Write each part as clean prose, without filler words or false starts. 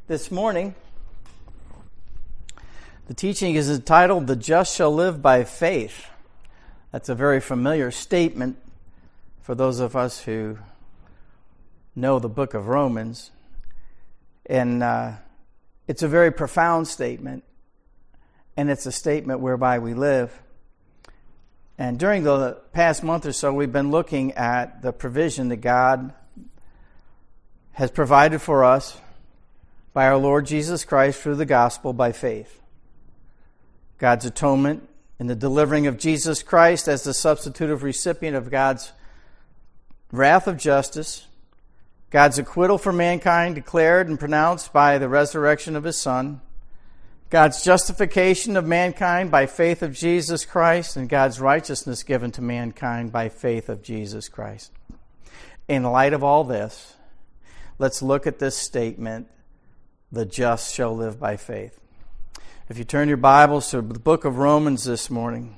This morning, the teaching is entitled, "The Just Shall Live by Faith." That's a very familiar statement for those of us who know the book of Romans. And it's a very profound statement, and it's a statement whereby we live. And during the past month or so, we've been looking at the provision that God has provided for us by our Lord Jesus Christ through the gospel by faith. God's atonement in the delivering of Jesus Christ as the substitutive recipient of God's wrath of justice, God's acquittal for mankind declared and pronounced by the resurrection of His Son, God's justification of mankind by faith of Jesus Christ, and God's righteousness given to mankind by faith of Jesus Christ. In light of all this, let's look at this statement, "The just shall live by faith." If you turn your Bibles to the book of Romans this morning,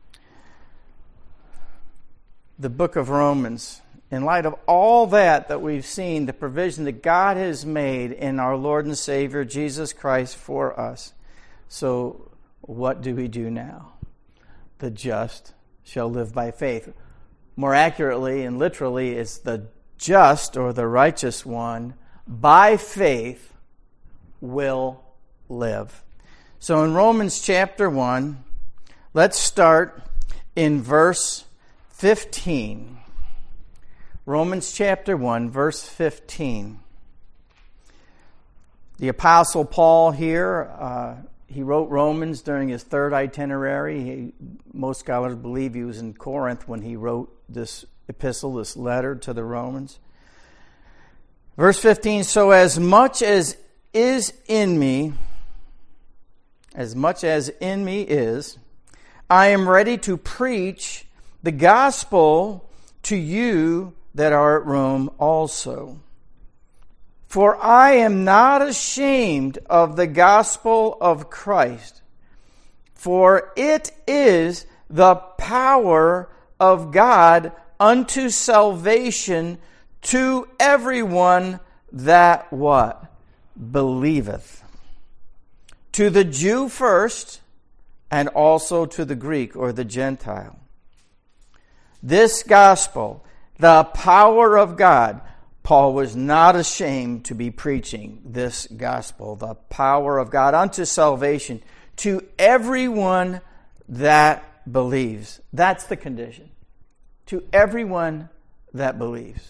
the book of Romans, in light of all that we've seen, the provision that God has made in our Lord and Savior Jesus Christ for us. So what do we do now? The just shall live by faith. More accurately and literally, it's the just or the righteous one by faith will live. So in Romans chapter 1, let's start in verse 15. Romans chapter 1, verse 15. The Apostle Paul here, he wrote Romans during his third itinerary. Most scholars believe he was in Corinth when he wrote this epistle, this letter to the Romans. Verse 15, "So as much as is in me, as much as in me is, I am ready to preach the gospel to you that are at Rome also. For I am not ashamed of the gospel of Christ, for it is the power of God unto salvation to everyone that" what? "Believeth. To the Jew first, and also to the Greek," or the Gentile. This gospel, the power of God, Paul was not ashamed to be preaching this gospel, the power of God unto salvation to everyone that believes. That's the condition. To everyone that believes.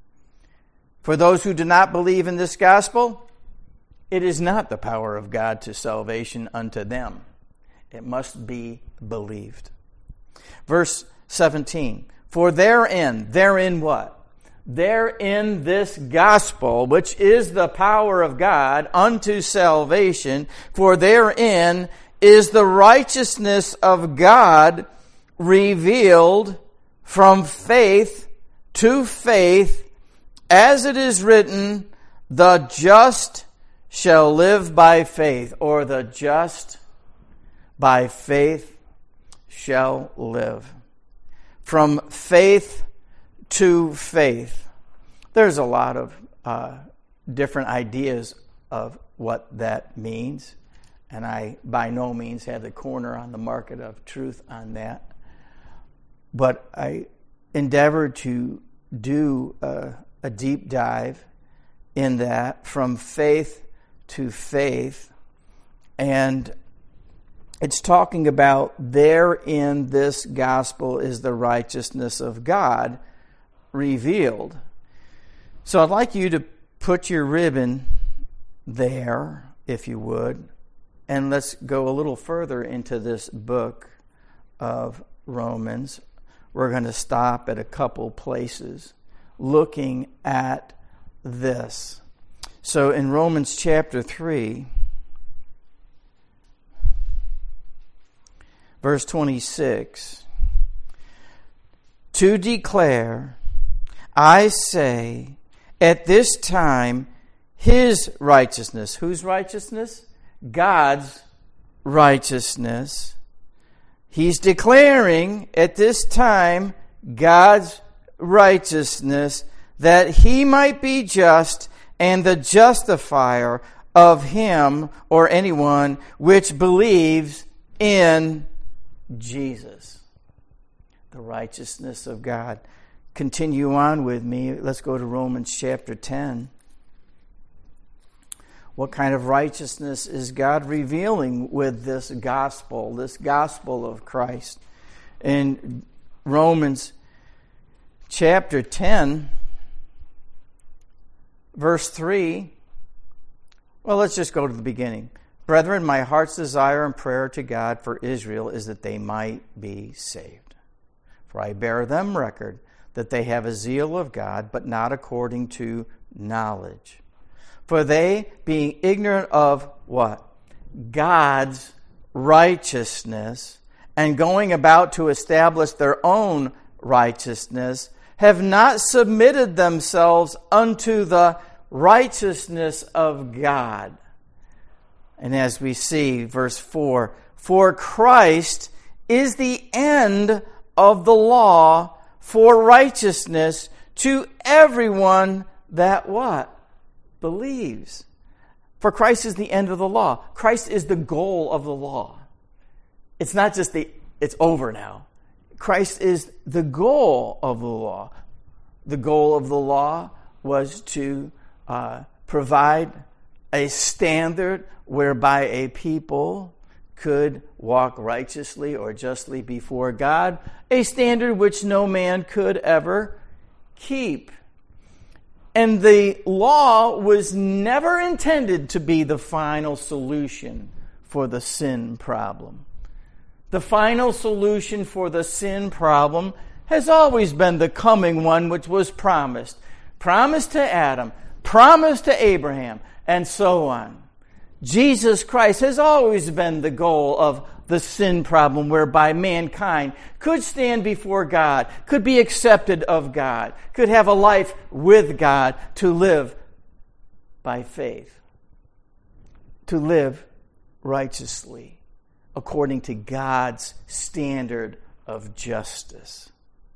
For those who do not believe in this gospel, it is not the power of God to salvation unto them. It must be believed. Verse 17. "For therein what? Therein this gospel, which is the power of God unto salvation, for therein is the righteousness of God revealed from faith to faith, as it is written, the just shall live by faith," or "the just by faith shall live." From faith to faith. There's a lot of different ideas of what that means, and I by no means have the corner on the market of truth on that. But I endeavored to do a deep dive in that, from faith to faith, and it's talking about therein this gospel is the righteousness of God revealed. So I'd like you to put your ribbon there, if you would, and let's go a little further into this book of Romans. We're going to stop at a couple places looking at this. So in Romans chapter 3, verse 26, "To declare, I say, at this time, His righteousness." Whose righteousness? God's righteousness. He's declaring at this time God's righteousness, that He might be just and the justifier of him or anyone which believes in Jesus. The righteousness of God. Continue on with me. Let's go to Romans chapter 10. What kind of righteousness is God revealing with this gospel of Christ? In Romans chapter 10, verse 3, well, let's just go to the beginning. Brethren, my heart's desire and prayer to God for Israel is that they might be saved. For I bear them record that they have a zeal of God, but not according to knowledge. For they, being ignorant of what? God's righteousness, and going about to establish their own righteousness, have not submitted themselves unto the righteousness of God. And as we see, verse 4, for Christ is the end of the law for righteousness to everyone that what? Believes. For Christ is the end of the law. Christ is the goal of the law. It's not just it's over now. Christ is the goal of the law. The goal of the law was to provide a standard whereby a people could walk righteously or justly before God, a standard which no man could ever keep. And the law was never intended to be the final solution for the sin problem. The final solution for the sin problem has always been the coming one which was promised. Promised to Adam, promised to Abraham, and so on. Jesus Christ has always been the goal of the sin problem whereby mankind could stand before God, could be accepted of God, could have a life with God, to live by faith, to live righteously according to God's standard of justice.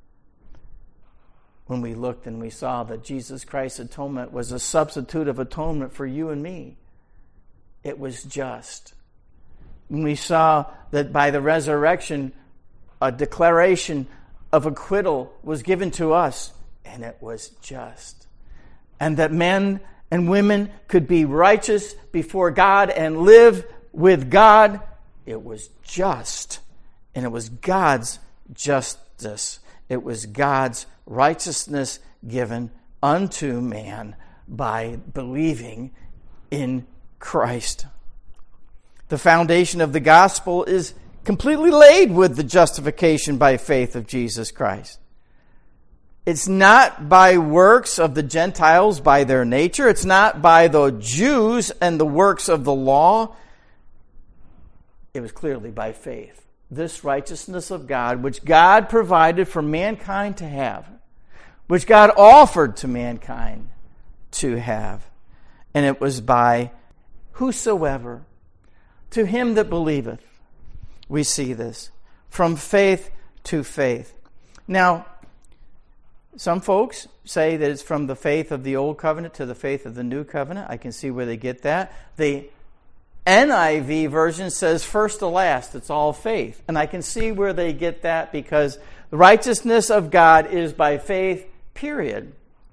When we looked and we saw that Jesus Christ's atonement was a substitute of atonement for you and me, it was just. When we saw that by the resurrection, a declaration of acquittal was given to us, and it was just. And that men and women could be righteous before God and live with God, it was just. And it was God's justice. It was God's righteousness given unto man by believing in Christ. The foundation of the gospel is completely laid with the justification by faith of Jesus Christ. It's not by works of the Gentiles by their nature. It's not by the Jews and the works of the law. It was clearly by faith. This righteousness of God, which God provided for mankind to have, which God offered to mankind to have. And it was by whosoever, to him that believeth. We see this from faith to faith. Now, some folks say that it's from the faith of the old covenant to the faith of the new covenant. I can see where they get that. The NIV version says first to last, it's all faith. And I can see where they get that because the righteousness of God is by faith, period.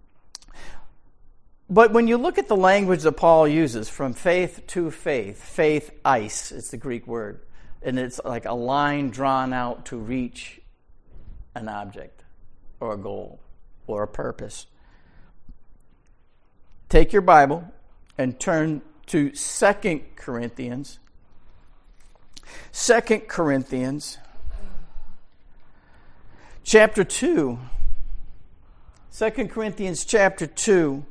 But when you look at the language that Paul uses, from faith to faith, faith eis, it's the Greek word, and it's like a line drawn out to reach an object or a goal or a purpose. Take your Bible and turn to 2 Corinthians. 2 Corinthians chapter 2. 2 Corinthians chapter 2.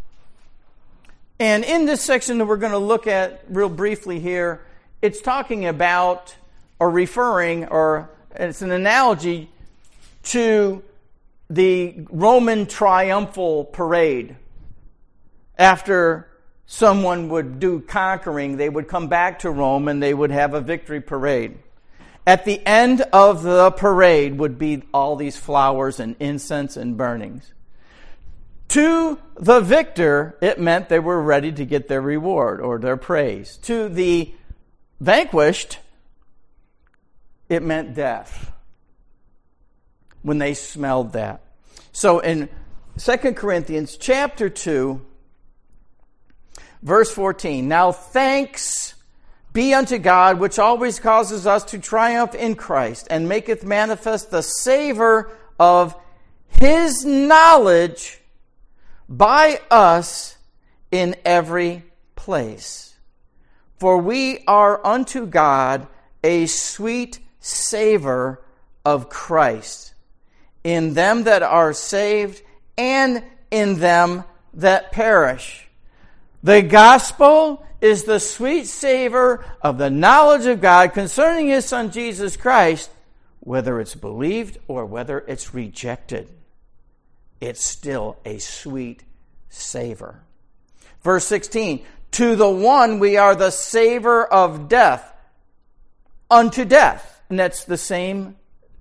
And in this section that we're going to look at real briefly here, it's talking about or referring, or it's an analogy to the Roman triumphal parade. After someone would do conquering, they would come back to Rome and they would have a victory parade. At the end of the parade would be all these flowers and incense and burnings. To the victor, it meant they were ready to get their reward or their praise. To the vanquished, it meant death when they smelled that. So in 2 Corinthians chapter 2, verse 14, now thanks be unto God, which always causes us to triumph in Christ, and maketh manifest the savor of his knowledge by us in every place. For we are unto God a sweet savor of Christ in them that are saved and in them that perish. The gospel is the sweet savor of the knowledge of God concerning his Son Jesus Christ, whether it's believed or whether it's rejected. It's still a sweet savor. Verse 16, to the one we are the savor of death unto death. And that's the same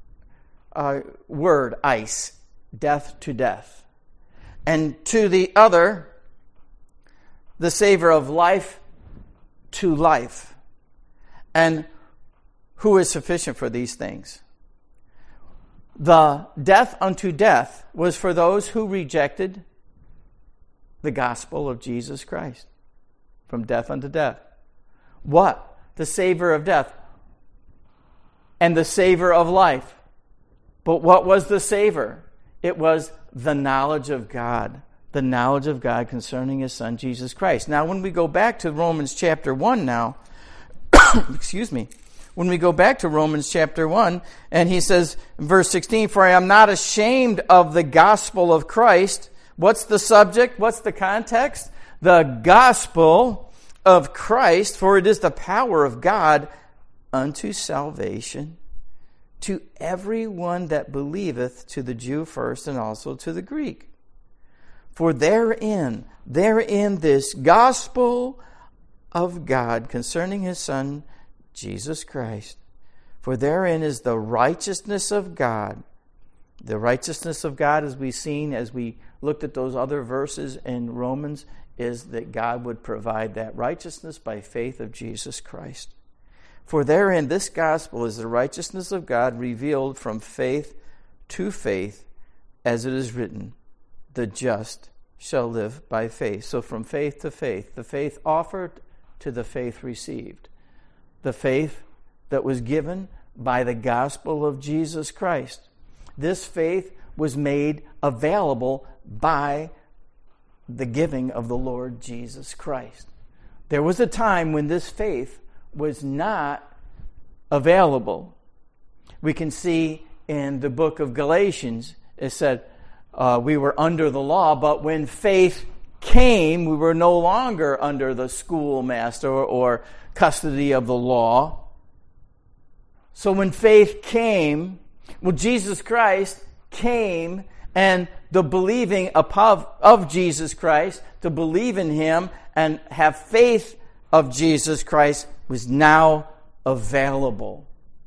word, ice, death to death. And to the other, the savor of life to life. And who is sufficient for these things? The death unto death was for those who rejected the gospel of Jesus Christ. From death unto death. What? The savor of death. And the savor of life. But what was the savor? It was the knowledge of God. The knowledge of God concerning his Son, Jesus Christ. Now, when we go back to Romans chapter 1 now, excuse me, when we go back to Romans chapter 1, and he says, in verse 16, for I am not ashamed of the gospel of Christ. What's the subject? What's the context? The gospel of Christ, for it is the power of God unto salvation to everyone that believeth, to the Jew first and also to the Greek. For therein this gospel of God concerning his Son, Jesus Christ. For therein is the righteousness of God. The righteousness of God, as we've seen, as we looked at those other verses in Romans, is that God would provide that righteousness by faith of Jesus Christ. For therein this gospel is the righteousness of God revealed from faith to faith, as it is written, the just shall live by faith. So from faith to faith, the faith offered to the faith received. The faith that was given by the gospel of Jesus Christ. This faith was made available by the giving of the Lord Jesus Christ. There was a time when this faith was not available. We can see in the book of Galatians, it said, we were under the law, but when faith came, we were no longer under the schoolmaster or custody of the law. So when faith came, well, Jesus Christ came, and the believing of Jesus Christ, to believe in him and have faith of Jesus Christ, was now available.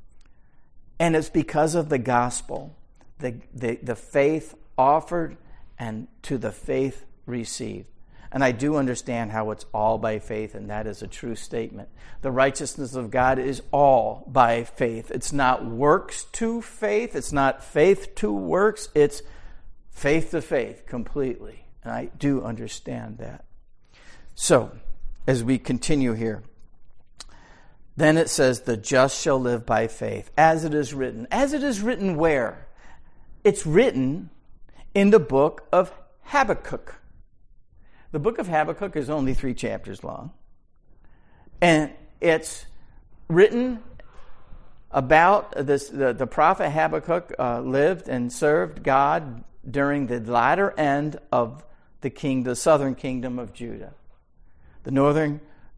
And it's because of the gospel, the faith offered and to the faith received. And I do understand how it's all by faith, and that is a true statement. The righteousness of God is all by faith. It's not works to faith. It's not faith to works. It's faith to faith completely. And I do understand that. So, as we continue here, then it says, the just shall live by faith, as it is written. As it is written where? It's written in the book of Habakkuk. The book of Habakkuk is only 3 chapters long. And it's written about this. The prophet Habakkuk lived and served God during the latter end of the southern kingdom of Judah. The northern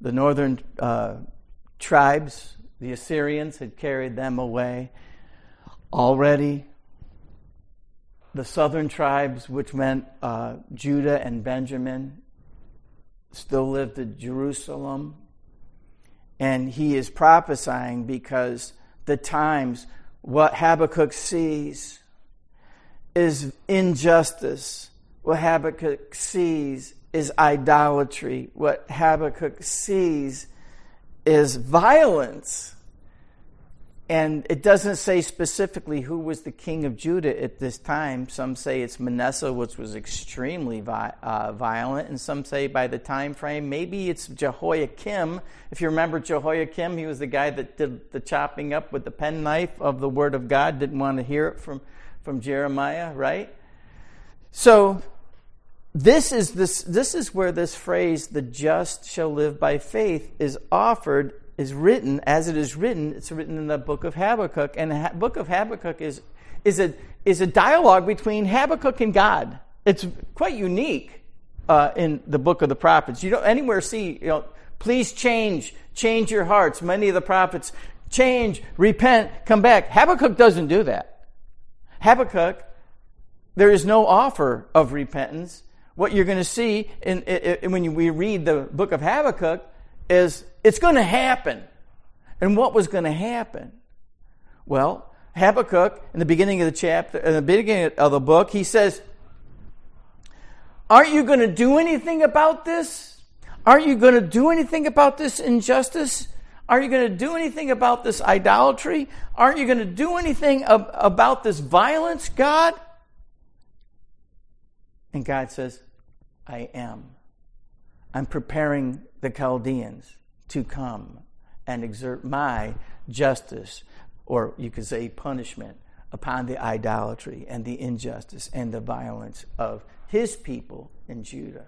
tribes, the Assyrians, had carried them away already. The southern tribes, which meant Judah and Benjamin, still lived in Jerusalem. And he is prophesying because the times, what Habakkuk sees is injustice, what Habakkuk sees is idolatry. What Habakkuk sees is violence. And it doesn't say specifically who was the king of Judah at this time. Some say it's Manasseh, which was extremely violent, and some say by the time frame, maybe it's Jehoiakim. If you remember Jehoiakim, he was the guy that did the chopping up with the penknife of the word of God, didn't want to hear it from Jeremiah, right? So this is where this phrase, "the just shall live by faith," is offered, is written. As it is written, it's written in the book of Habakkuk, and the book of Habakkuk is a dialogue between Habakkuk and God. It's quite unique in the book of the prophets. You don't anywhere see, please change your hearts. Many of the prophets, change, repent, come back. Habakkuk doesn't do that. Habakkuk, there is no offer of repentance. What you're going to see when we read the book of Habakkuk is it's going to happen. And what was going to happen? Well, Habakkuk, in the beginning of the chapter, in the beginning of the book, he says, aren't you going to do anything about this? Aren't you going to do anything about this injustice? Aren't you going to do anything about this idolatry? Aren't you going to do anything about this violence, God? And God says, I am. I'm preparing the Chaldeans to come and exert my justice, or you could say punishment, upon the idolatry and the injustice and the violence of his people in Judah.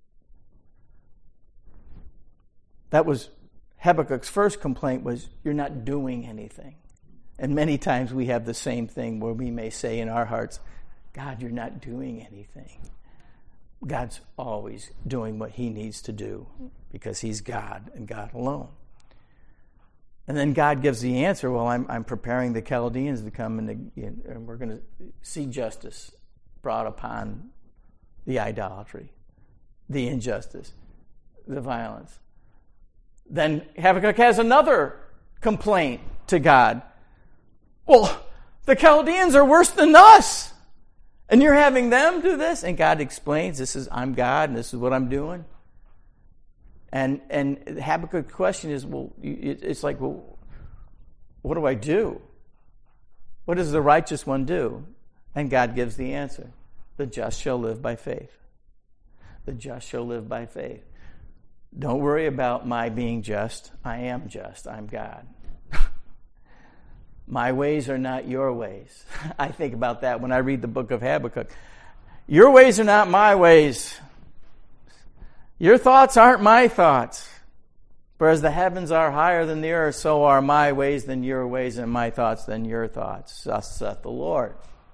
That was Habakkuk's first complaint, was you're not doing anything. And many times we have the same thing where we may say in our hearts, God, you're not doing anything. God's always doing what he needs to do because he's God and God alone. And then God gives the answer, well, I'm preparing the Chaldeans to come and we're going to see justice brought upon the idolatry, the injustice, the violence. Then Habakkuk has another complaint to God. Well, the Chaldeans are worse than us. And you're having them do this? And God explains, I'm God, and this is what I'm doing. And Habakkuk's question is, it's like, what do I do? What does the righteous one do? And God gives the answer. The just shall live by faith. The just shall live by faith. Don't worry about my being just. I am just. I'm God. My ways are not your ways. I think about that when I read the book of Habakkuk. Your ways are not my ways. Your thoughts aren't my thoughts. For as the heavens are higher than the earth, so are my ways than your ways, and my thoughts than your thoughts. Thus saith the Lord.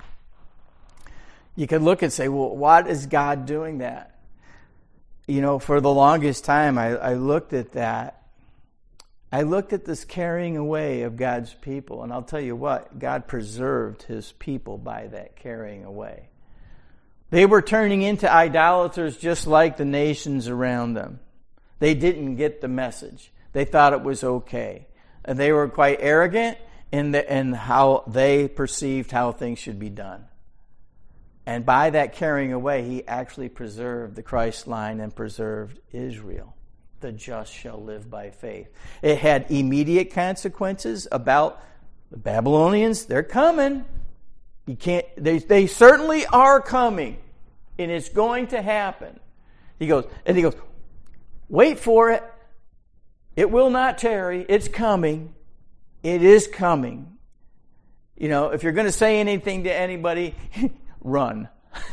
You could look and say, well, what is God doing that? For the longest time, I looked at that. I looked at this carrying away of God's people, and I'll tell you what, God preserved his people by that carrying away. They were turning into idolaters just like the nations around them. They didn't get the message. They thought it was okay. And they were quite arrogant in how they perceived how things should be done. And by that carrying away, he actually preserved the Christ line and preserved Israel. The just shall live by faith. It had immediate consequences about the Babylonians. They're coming. You can't. They certainly are coming, and it's going to happen. He goes, wait for it. It will not tarry. It's coming. It is coming. If you're going to say anything to anybody, run.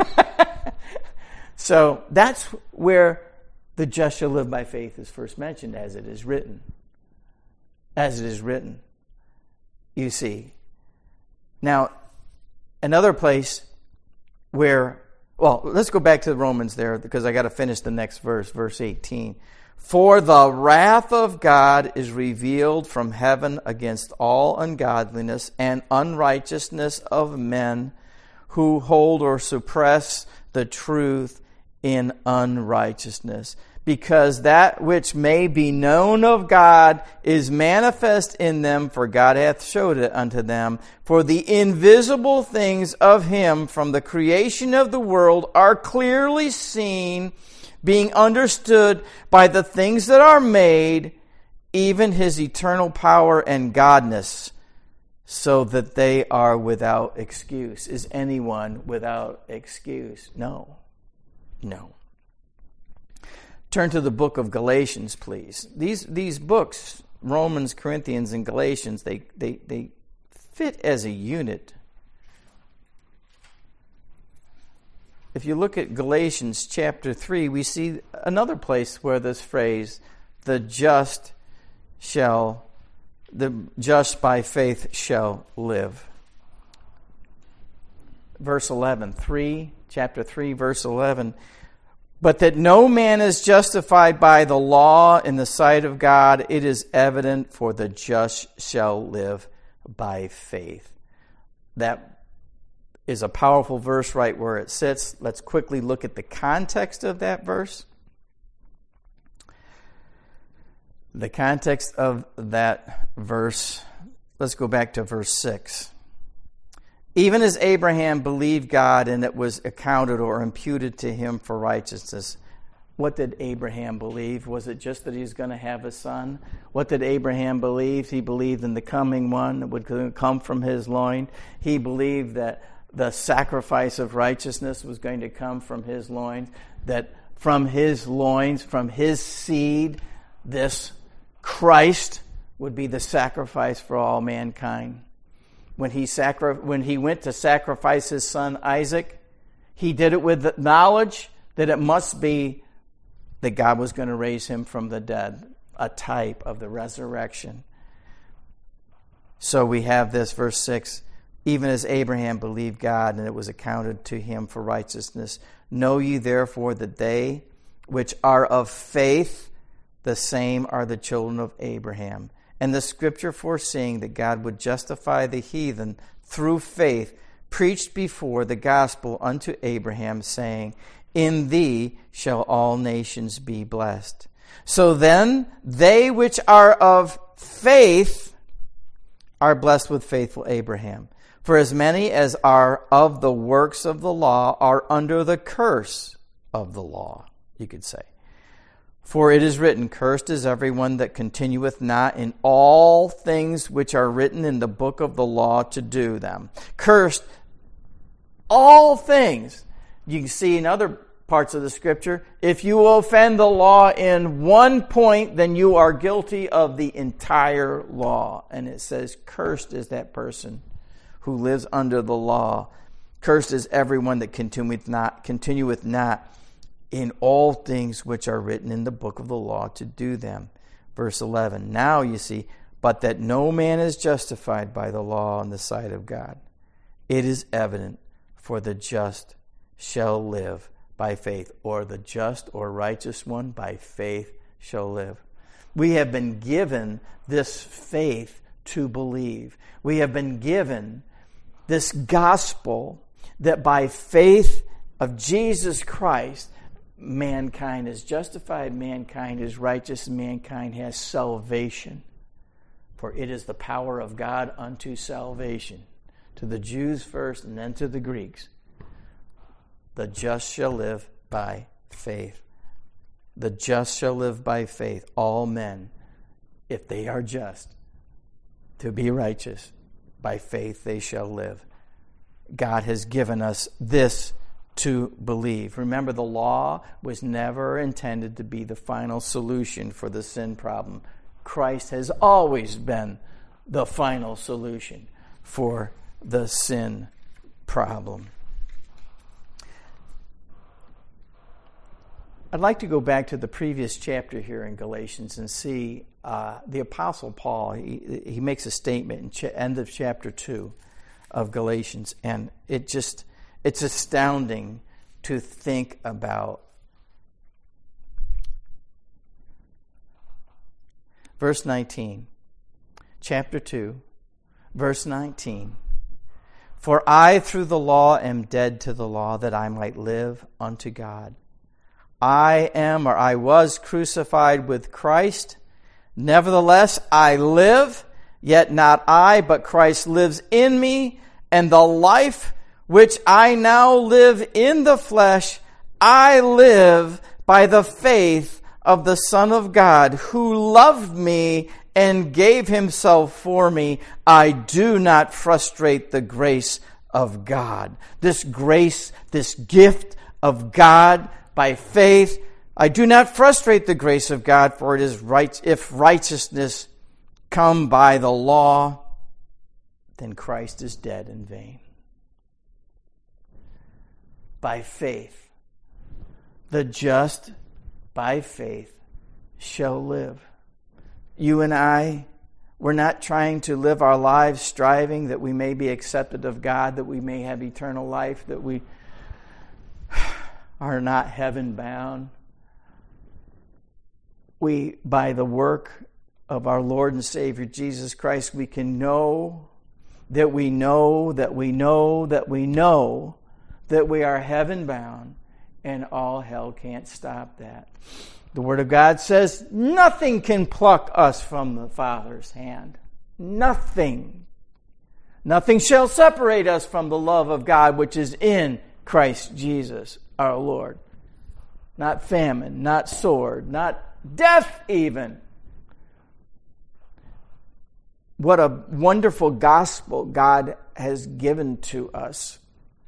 So that's where the just shall live by faith is first mentioned, as it is written. As it is written. You see. Now, another place where, let's go back to Romans there, because I got to finish the next verse, verse 18. For the wrath of God is revealed from heaven against all ungodliness and unrighteousness of men who hold or suppress the truth in unrighteousness, because that which may be known of God is manifest in them, for God hath showed it unto them. For the invisible things of him from the creation of the world are clearly seen, being understood by the things that are made, even his eternal power and godness, so that they are without excuse. Is anyone without excuse? No. No. Turn to the book of Galatians, please. These books, Romans, Corinthians, and Galatians, they fit as a unit. If you look at Galatians chapter 3, we see another place where this phrase, the just by faith shall live. Verse 11, chapter 3, verse 11. But that no man is justified by the law in the sight of God, it is evident, for the just shall live by faith. That is a powerful verse right where it sits. Let's quickly look at the context of that verse. The context of that verse, let's go back to verse 6. Even as Abraham believed God, and it was accounted or imputed to him for righteousness. What did Abraham believe? Was it just that he was going to have a son? What did Abraham believe? He believed in the coming one that would come from his loin. He believed that the sacrifice of righteousness was going to come from his loins, that from his loins, from his seed, this Christ would be the sacrifice for all mankind. When he went to sacrifice his son Isaac, he did it with the knowledge that it must be that God was going to raise him from the dead, a type of the resurrection. So we have this, verse 6, even as Abraham believed God, and it was accounted to him for righteousness. Know ye therefore that they which are of faith, the same are the children of Abraham. And the scripture, foreseeing that God would justify the heathen through faith, preached before the gospel unto Abraham, saying, in thee shall all nations be blessed. So then, they which are of faith are blessed with faithful Abraham. For as many as are of the works of the law are under the curse of the law, you could say. For it is written, cursed is everyone that continueth not in all things which are written in the book of the law to do them. Cursed, all things. You can see in other parts of the scripture, if you offend the law in one point, then you are guilty of the entire law. And it says, cursed is that person who lives under the law. Cursed is everyone that continueth not in all things which are written in the book of the law to do them. Verse 11, now you see, but that no man is justified by the law in the sight of God. It is evident, for the just shall live by faith, or the just or righteous one by faith shall live. We have been given this faith to believe. We have been given this gospel that by faith of Jesus Christ, mankind is justified, mankind is righteous, mankind has salvation. For it is the power of God unto salvation, to the Jews first and then to the Greeks. The just shall live by faith. The just shall live by faith. All men, if they are just, to be righteous, by faith they shall live. God has given us this to believe. Remember, the law was never intended to be the final solution for the sin problem. Christ has always been the final solution for the sin problem. I'd like to go back to the previous chapter here in Galatians and see the Apostle Paul. He makes a statement in end of chapter 2 of Galatians, and it's astounding to think about. Verse 19, chapter 2, verse 19. For I through the law am dead to the law, that I might live unto God. I was crucified with Christ. Nevertheless, I live, yet not I, but Christ lives in me, and the life which I now live in the flesh, I live by the faith of the Son of God, who loved me and gave himself for me. I do not frustrate the grace of God. This grace, this gift of God by faith, I do not frustrate the grace of God, for it is right. If righteousness come by the law, then Christ is dead in vain. By faith, the just by faith shall live. You and I, we're not trying to live our lives striving that we may be accepted of God, that we may have eternal life, that we are not heaven bound. We, by the work of our Lord and Savior Jesus Christ, we can know that we know that we know that we know that we are heaven bound, and all hell can't stop that. The Word of God says nothing can pluck us from the Father's hand. Nothing. Nothing shall separate us from the love of God which is in Christ Jesus our Lord. Not famine, not sword, not death even. What a wonderful gospel God has given to us.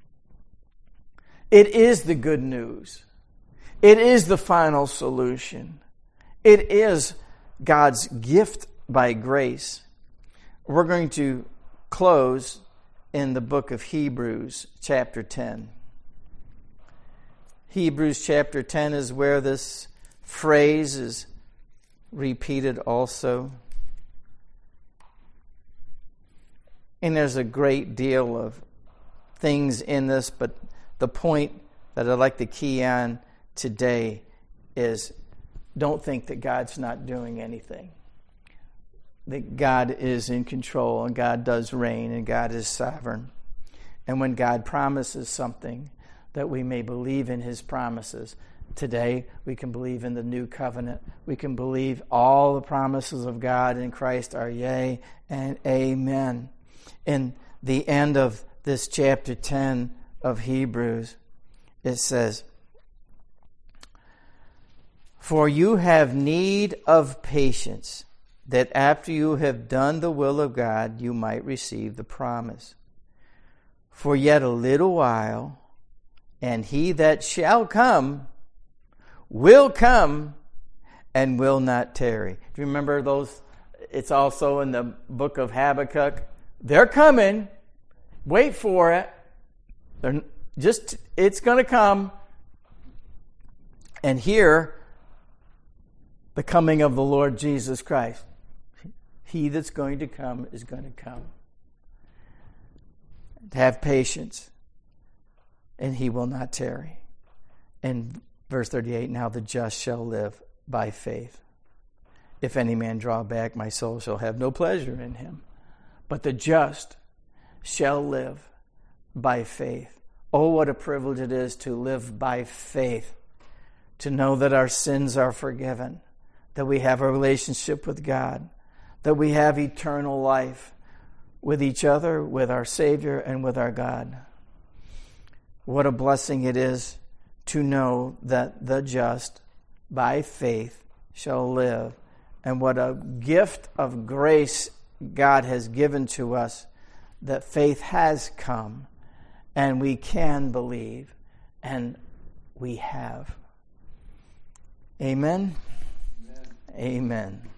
It is the good news. It is the final solution. It is God's gift by grace. We're going to close in the book of Hebrews, chapter 10. Hebrews chapter 10 is where this phrase is repeated also. And there's a great deal of things in this, but the point that I'd like to key on today is don't think that God's not doing anything. That God is in control and God does reign and God is sovereign. And when God promises something, that we may believe in his promises. Today, we can believe in the new covenant. We can believe all the promises of God in Christ are yea and amen. In the end of this chapter 10 of Hebrews, it says, "For you have need of patience, that after you have done the will of God, you might receive the promise. For yet a little while, and he that shall come will come and will not tarry." Do you remember those? It's also in the book of Habakkuk. They're coming. Wait for it. It's going to come. And here, the coming of the Lord Jesus Christ. He that's going to come is going to come. Have patience, and he will not tarry. And verse 38, "Now the just shall live by faith. If any man draw back, my soul shall have no pleasure in him. But the just shall live by faith." Oh, what a privilege it is to live by faith, to know that our sins are forgiven, that we have a relationship with God, that we have eternal life with each other, with our Savior, and with our God. What a blessing it is to know that the just by faith shall live. And what a gift of grace God has given to us, that faith has come and we can believe, and we have. Amen? Amen. Amen.